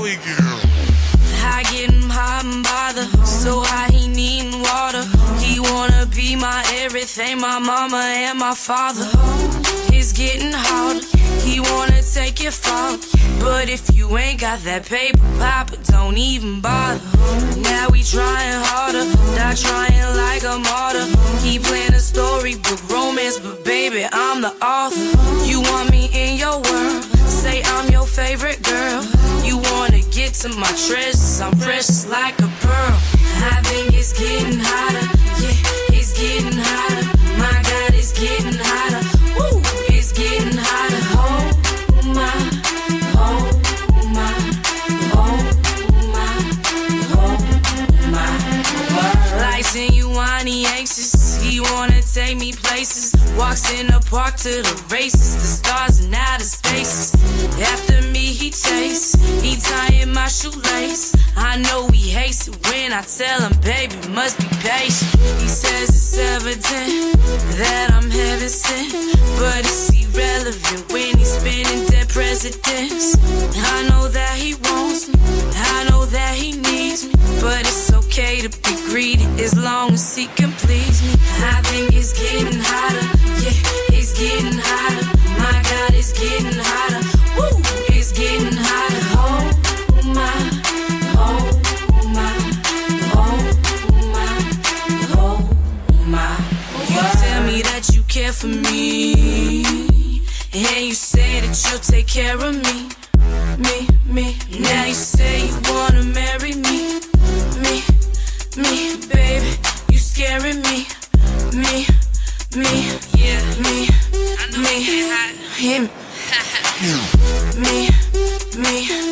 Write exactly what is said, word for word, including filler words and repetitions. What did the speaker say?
girl. I get him hot and bothered, so high he needin' water. He wanna be my everything, my mama and my father. It's getting harder, he wanna take it far. But if you ain't got that paper, Papa, don't even bother. Now we trying harder, not trying like a martyr. He playing a storybook romance, but baby, I'm the author. You want me in your world, say I'm your favorite girl. You wanna get to my treasures, I'm precious like a pearl. I think it's getting hotter, yeah, it's getting hotter. My God, it's getting hotter, woo, it's getting hotter. Oh my, oh my, oh my, oh my. Like Genuine anxious, he wanna take me places. Walks in the park to the races, the stars and outer spaces. After me he tastes, he tying my shoelace. I know he hates it when I tell him, baby, must be patient. He says it's evident that I'm heaven sent, but it's irrelevant when he's spinning dead presidents. I know that he wants me, I know that he needs me, but it's okay to be greedy as long as he can please me. I think it's getting hotter, yeah, it's getting hotter. My God, it's getting hotter, woo, it's getting hotter. Oh my, oh my, oh my, oh my. You tell me that you care for me, and you say that you'll take care of me, me, me. Now you say you wanna marry me, me, me, baby. You scaring me, me, me, yeah, me, me, him, me, me.